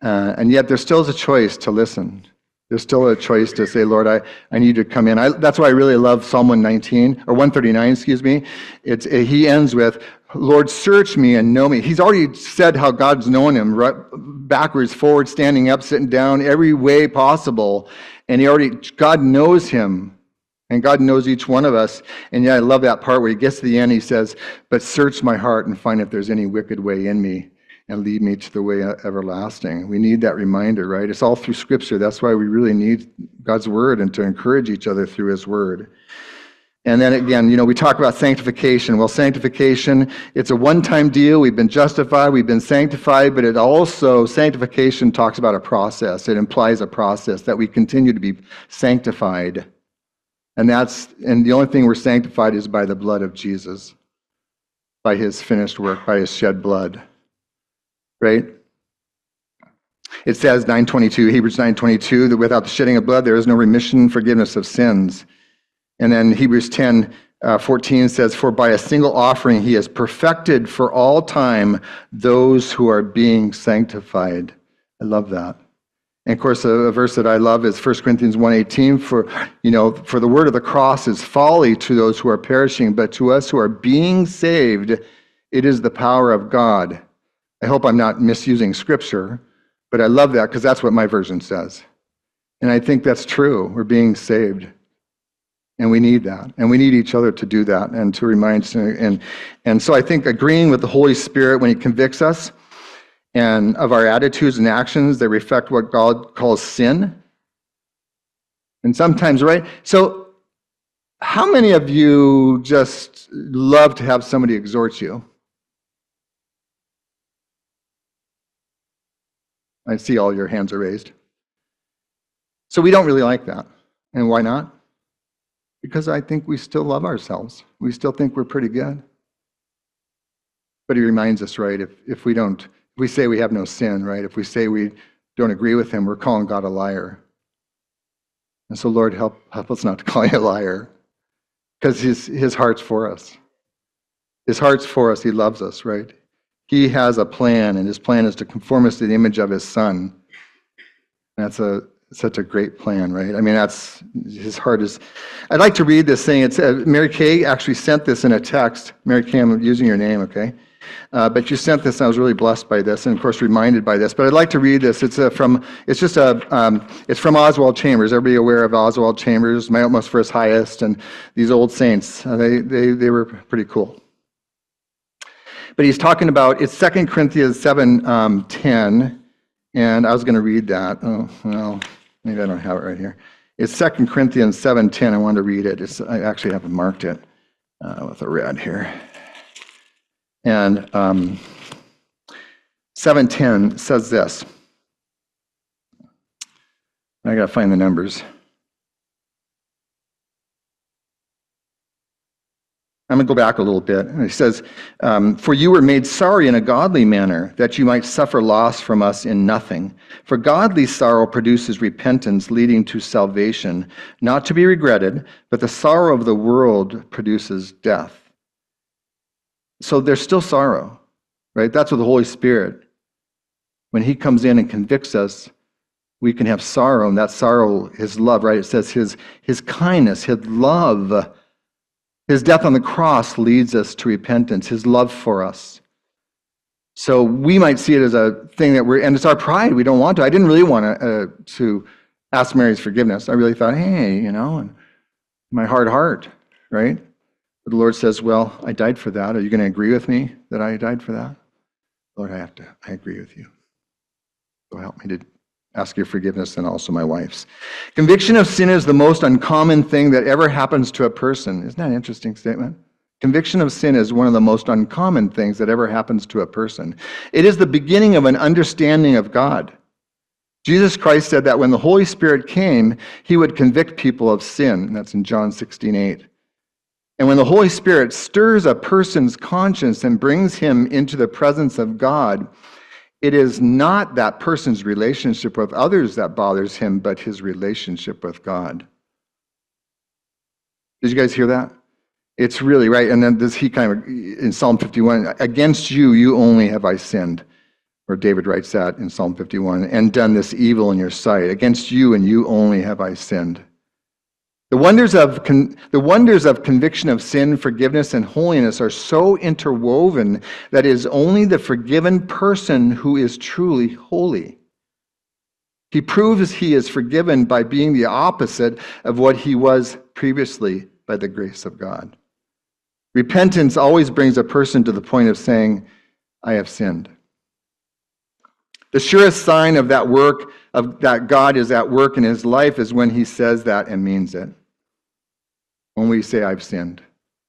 [SPEAKER 1] Uh, and yet there still is a choice to listen. There's still a choice to say, Lord, I, I need you to come in. I, that's why I really love Psalm one nineteen, or one thirty-nine, excuse me. It's, he ends with, Lord, search me and know me. He's already said how God's known him, right, backwards, forward, standing up, sitting down, every way possible. And he already, God knows him. And God knows each one of us. And yeah, I love that part where he gets to the end, he says, but search my heart and find if there's any wicked way in me, and lead me to the way everlasting. We need that reminder, right? It's all through Scripture. That's why we really need God's Word and to encourage each other through His Word. And then again, you know, we talk about sanctification. Well, sanctification, it's a one-time deal. We've been justified, we've been sanctified, but it also, sanctification talks about a process. It implies a process that we continue to be sanctified. And that's, and the only thing we're sanctified is by the blood of Jesus, by His finished work, by His shed blood. Right? It says nine twenty-two, Hebrews nine twenty-two, that without the shedding of blood, there is no remission, forgiveness of sins. And then Hebrews ten fourteen says, for by a single offering he has perfected for all time those who are being sanctified. I love that. And of course, a, a verse that I love is First Corinthians one eighteen, for, you know, for the word of the cross is folly to those who are perishing, but to us who are being saved, it is the power of God. I hope I'm not misusing Scripture, but I love that because that's what my version says. And I think that's true. We're being saved. And we need that. And we need each other to do that and to remind us. And, and so I think agreeing with the Holy Spirit when He convicts us and of our attitudes and actions that reflect what God calls sin. And sometimes, right? So how many of you just love to have somebody exhort you? I see all your hands are raised. So we don't really like that. And why not? Because I think we still love ourselves. We still think we're pretty good. But He reminds us, right, if, if we don't, if we say we have no sin, right, if we say we don't agree with Him, we're calling God a liar. And so, Lord, help, help us not to call You a liar. Because his, his heart's for us. His heart's for us. He loves us, right? He has a plan, and His plan is to conform us to the image of His Son. That's a such a great plan, right? I mean, that's, His heart is... I'd like to read this thing. It's uh, Mary Kay actually sent this in a text. Mary Kay, I'm using your name, okay? Uh, but you sent this, and I was really blessed by this, and of course reminded by this. But I'd like to read this. It's uh, from. It's just a. Um, it's from Oswald Chambers. Everybody aware of Oswald Chambers? My Utmost for His Highest, and these old saints. Uh, they they they were pretty cool. But he's talking about, it's Second Corinthians seven ten, and I was going to read that. Oh, well, maybe I don't have it right here. It's Second Corinthians seven ten. I wanted to read it. It's, I actually haven't marked it uh, with a red here. And um, seven ten says this. I got to find the numbers. I'm going to go back a little bit. He says, um, for you were made sorry in a godly manner, that you might suffer loss from us in nothing. For godly sorrow produces repentance, leading to salvation, not to be regretted, but the sorrow of the world produces death. So there's still sorrow, right? That's what the Holy Spirit, when He comes in and convicts us, we can have sorrow, and that sorrow, His love, right? It says His, his kindness, His love, His death on the cross leads us to repentance, His love for us. So we might see it as a thing that we're, and it's our pride. We don't want to. I didn't really want to, uh, to ask Mary's forgiveness. I really thought, hey, you know, and my hard heart, right? But the Lord says, well, I died for that. Are you going to agree with me that I died for that? Lord, I have to, I agree with you. So help me to ask your forgiveness, and also my wife's. Conviction of sin is the most uncommon thing that ever happens to a person. Isn't that an interesting statement? Conviction of sin is one of the most uncommon things that ever happens to a person. It is the beginning of an understanding of God. Jesus Christ said that when the Holy Spirit came, He would convict people of sin. And that's in John sixteen eight. And when the Holy Spirit stirs a person's conscience and brings him into the presence of God, it is not that person's relationship with others that bothers him, but his relationship with God. Did you guys hear that? It's really right. And then this, he kind of, in Psalm fifty-one, against you, you only have I sinned. or David writes that in Psalm fifty-one, and done this evil in your sight. Against you and you only have I sinned. The wonders of con- the wonders of conviction of sin, forgiveness, and holiness are so interwoven that it is only the forgiven person who is truly holy. He proves he is forgiven by being the opposite of what he was previously by the grace of God. Repentance always brings a person to the point of saying, I have sinned. The surest sign of that work, of that God is at work in his life, is when he says that and means it. When we say, I've sinned.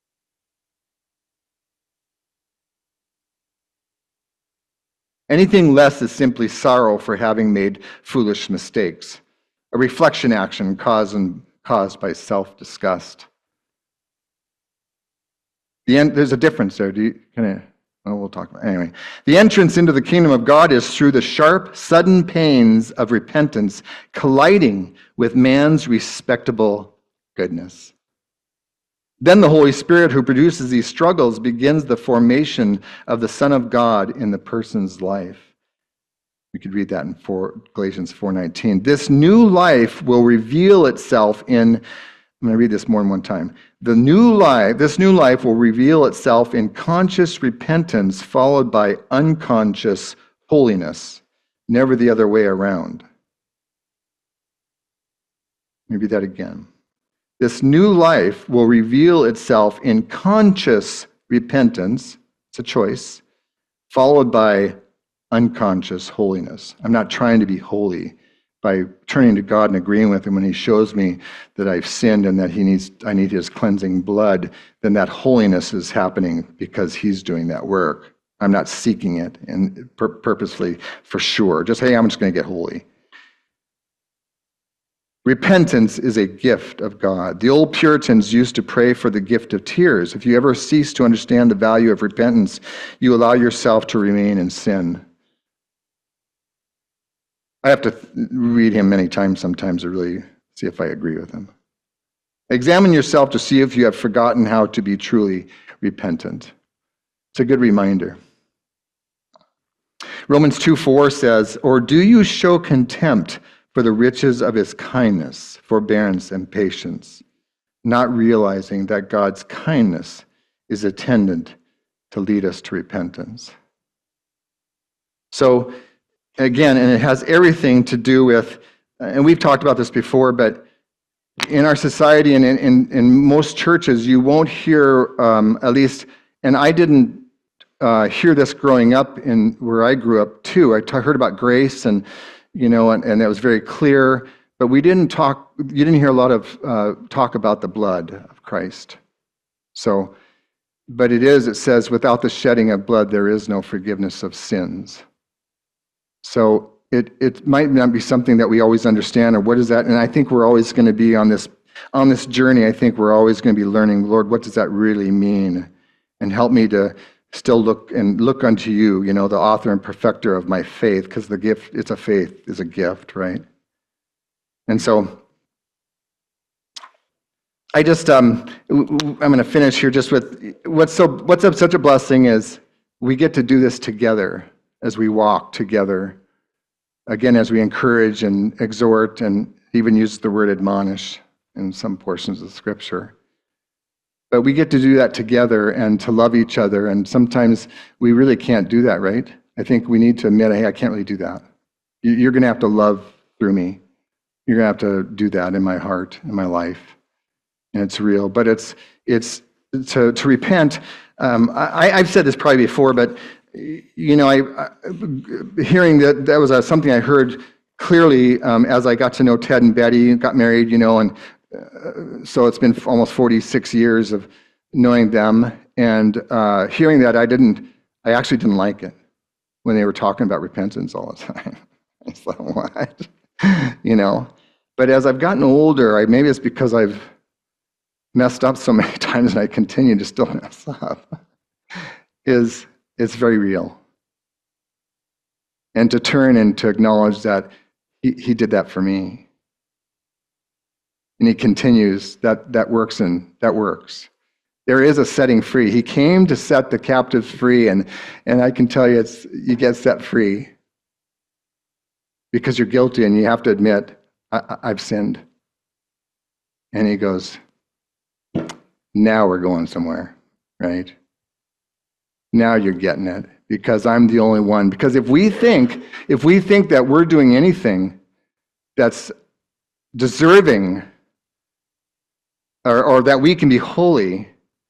[SPEAKER 1] Anything less is simply sorrow for having made foolish mistakes, a reflection action caused, caused by self-disgust. The end, there's a difference there. Do you, can I, oh, we'll talk about it. Anyway, the entrance into the kingdom of God is through the sharp, sudden pains of repentance colliding with man's respectable goodness. Then the Holy Spirit, who produces these struggles, begins the formation of the Son of God in the person's life. We could read that in four, Galatians four nineteen. This new life will reveal itself in, I'm going to read this more than one time. The new life, this new life will reveal itself in conscious repentance followed by unconscious holiness, never the other way around. Let me read that again. This new life will reveal itself in conscious repentance, it's a choice, followed by unconscious holiness. I'm not trying to be holy by turning to God and agreeing with him when he shows me that I've sinned and that he needs, I need his cleansing blood, then that holiness is happening because he's doing that work. I'm not seeking it and pur- purposely for sure. Just, hey, I'm just going to get holy. Repentance is a gift of God. The old Puritans used to pray for the gift of tears. If you ever cease to understand the value of repentance, you allow yourself to remain in sin. I have to read him many times sometimes to really see if I agree with him. Examine yourself to see if you have forgotten how to be truly repentant. It's a good reminder. Romans two four says, or do you show contempt for the riches of his kindness, forbearance, and patience, not realizing that God's kindness is attendant to lead us to repentance. So, again, and it has everything to do with, and we've talked about this before, but in our society and in, in, in most churches, you won't hear, um, at least, and I didn't uh, hear this growing up in where I grew up too. I t- heard about grace and you know, and, and that was very clear, but we didn't talk, you didn't hear a lot of uh, talk about the blood of Christ. So, but it is, it says, without the shedding of blood, there is no forgiveness of sins. So it it might not be something that we always understand, or what is that? And I think we're always going to be on this, on this journey, I think we're always going to be learning, Lord, what does that really mean? And help me to still look and look unto you, you know, the author and perfecter of my faith, because the gift, it's a faith, is a gift, right? And so I just, um, I'm going to finish here just with what's so, what's such a blessing is we get to do this together as we walk together. Again, as we encourage and exhort and even use the word admonish in some portions of Scripture. But we get to do that together and to love each other. And sometimes we really can't do that, right? I think we need to admit, hey, I can't really do that. You're going to have to love through me. You're going to have to do that in my heart, in my life. And it's real. But it's it's to, to repent. Um, I, I've said this probably before, but you know, I, I hearing that that was a, something I heard clearly um, as I got to know Ted and Betty, got married, you know, and uh, so it's been almost forty-six years of knowing them, and uh, hearing that I didn't, I actually didn't like it when they were talking about repentance all the time. I thought, what? You know, but as I've gotten older, I, maybe it's because I've messed up so many times and I continue to still mess up, is it's very real. And to turn and to acknowledge that he, he did that for me. And he continues, that that works and that works. There is a setting free. He came to set the captives free, and, and I can tell you, it's you get set free because you're guilty and you have to admit, I, I've sinned. And he goes, now we're going somewhere, right? Now you're getting it because I'm the only one. Because if we think, if we think that we're doing anything that's deserving or, or that we can be holy,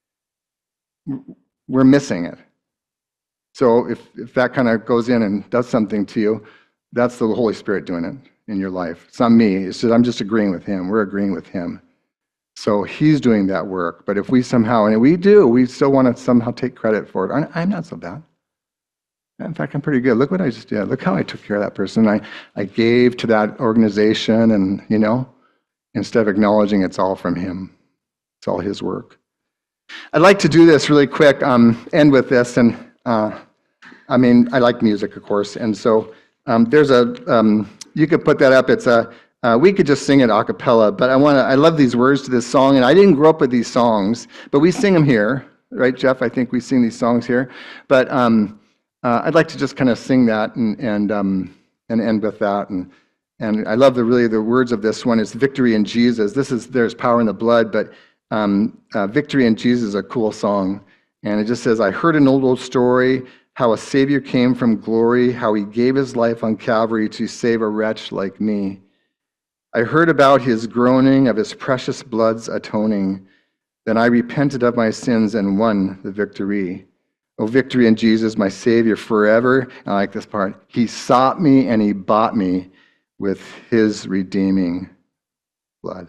[SPEAKER 1] we're missing it. So if, if that kind of goes in and does something to you, that's the Holy Spirit doing it in your life. It's not me. It's just, I'm just agreeing with him. We're agreeing with him. So he's doing that work. But if we somehow, and we do, we still want to somehow take credit for it. I'm not so bad. In fact, I'm pretty good. Look what I just did. Look how I took care of that person. I, I gave to that organization and, you know, instead of acknowledging it's all from him. It's all his work. I'd like to do this really quick, um, end with this. And uh, I mean, I like music, of course. And so um, there's a, um, you could put that up. It's a, uh, we could just sing it a cappella, but I want to, I love these words to this song. And I didn't grow up with these songs, but we sing them here, right, Jeff? I think we sing these songs here. But um, uh, I'd like to just kind of sing that and, and, um, and end with that. And, and I love the, really the words of this one is victory in Jesus. This is, there's power in the blood, but Um, uh, Victory in Jesus is a cool song. And it just says, I heard an old, old story, how a Savior came from glory, how he gave his life on Calvary to save a wretch like me. I heard about his groaning, of his precious blood's atoning. Then I repented of my sins and won the victory. Oh, victory in Jesus, my Savior forever. I like this part. He sought me and he bought me with his redeeming blood.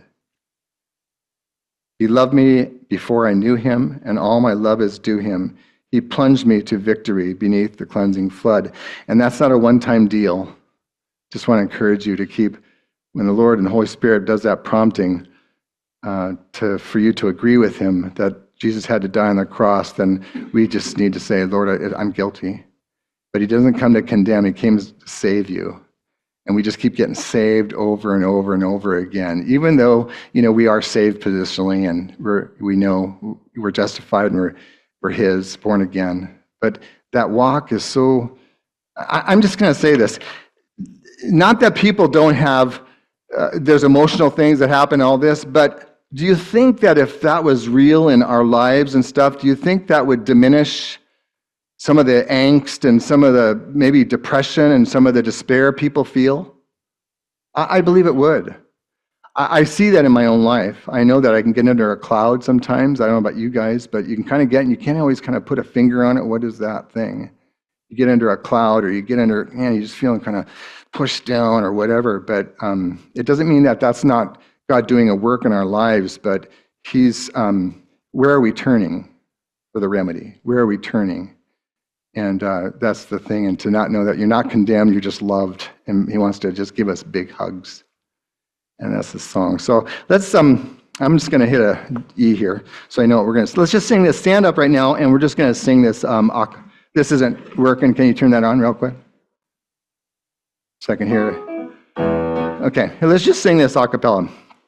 [SPEAKER 1] He loved me before I knew him, and all my love is due him. He plunged me to victory beneath the cleansing flood. And that's not a one-time deal. Just want to encourage you to keep, when the Lord and the Holy Spirit does that prompting uh, to for you to agree with him that Jesus had to die on the cross, then we just need to say, Lord, I, I'm guilty. But he doesn't come to condemn, he came to save you. And we just keep getting saved over and over and over again, even though, you know, we are saved positionally and we're, we know we're justified and we're, we're his, born again. But that walk is so, I, I'm just going to say this, not that people don't have, uh, there's emotional things that happen, all this, but do you think that if that was real in our lives and stuff, do you think that would diminish some of the angst and some of the maybe depression and some of the despair people feel? I, I believe it would. I, I see that in my own life. I know that I can get under a cloud sometimes. I don't know about you guys, but you can kind of get, and you can't always kind of put a finger on it. What is that thing? You get under a cloud or you get under, man, you just feeling kind of pushed down or whatever. But um, it doesn't mean that that's not God doing a work in our lives, but he's, um, where are we turning for the remedy? Where are we turning? And uh, that's the thing, and to not know that you're not condemned, you're just loved, and he wants to just give us big hugs. And that's the song. So let's, um, I'm just going to hit a E here, so I know what we're going to, let's just sing this, stand up right now, and we're just going to sing this. Um, this isn't working, can you turn that on real quick? So I can hear it. Okay, let's just sing this a cappella.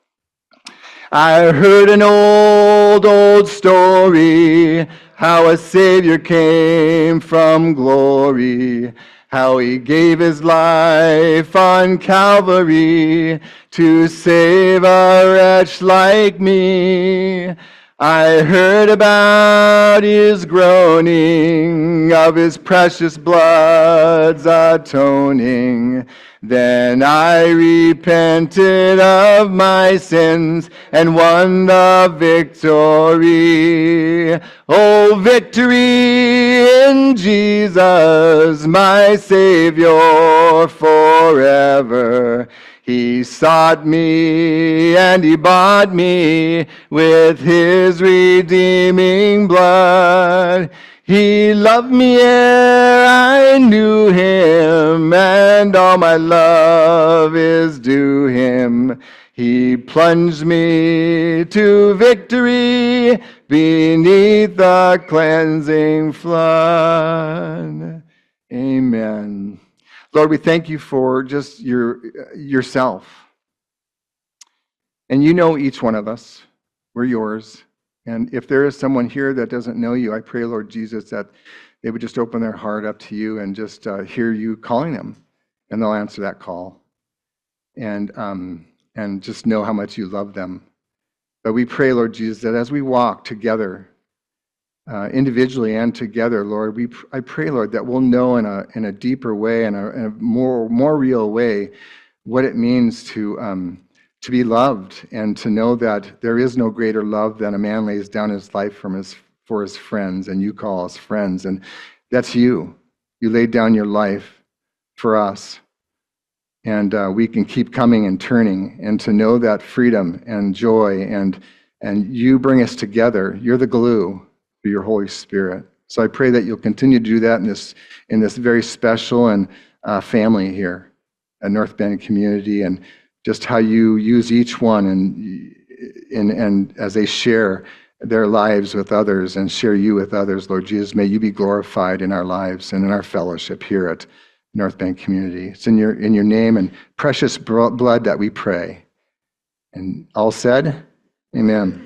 [SPEAKER 1] I heard an old, old story, how a Savior came from glory, how he gave his life on Calvary to save a wretch like me. I heard about his groaning, of his precious blood's atoning. Then I repented of my sins and won the victory. Oh, victory in Jesus, my Savior forever. He sought me and he bought me with his redeeming blood. He loved me ere I knew him, and all my love is due him. He plunged me to victory beneath the cleansing flood. Amen. Lord, we thank you for just your yourself. And you know each one of us. We're yours. And if there is someone here that doesn't know you, I pray, Lord Jesus, that they would just open their heart up to you and just uh, hear you calling them, and they'll answer that call, and um, and just know how much you love them. But we pray, Lord Jesus, that as we walk together, uh, individually and together, Lord, we I pray, Lord, that we'll know in a in a deeper way, in a, in a more more real way, what it means to um, to be loved, and to know that there is no greater love than a man lays down his life from his for his friends, and you call us friends, and that's you. You laid down your life for us, and uh, we can keep coming and turning, and to know that freedom and joy, and and you bring us together. You're the glue through your Holy Spirit. So I pray that you'll continue to do that in this in this very special and uh, family here at North Bend Community, and just how you use each one, and and and as they share their lives with others and share you with others, Lord Jesus, may you be glorified in our lives and in our fellowship here at North Bend Community. It's in your in your name and precious blood that we pray. And all said, amen.